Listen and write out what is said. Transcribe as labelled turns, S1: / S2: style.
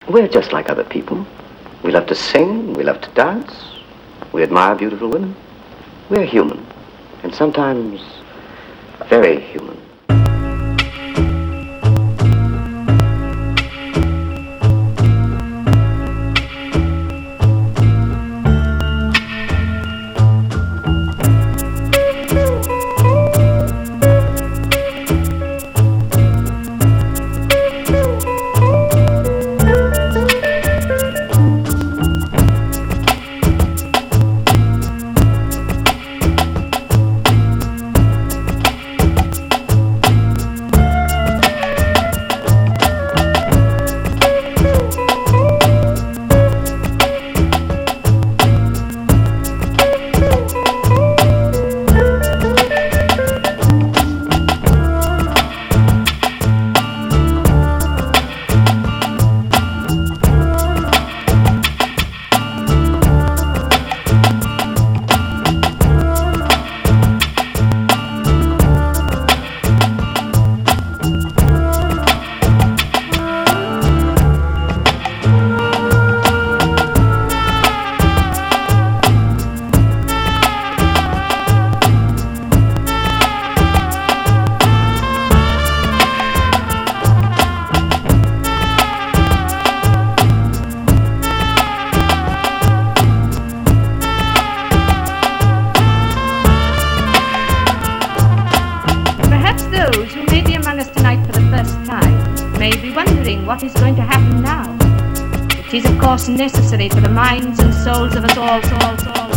S1: We're just like other people. We love to sing, we love to dance, we admire beautiful women. We're human, and sometimes very human.
S2: What is going to happen now? It is, of course, necessary for the minds and souls of us all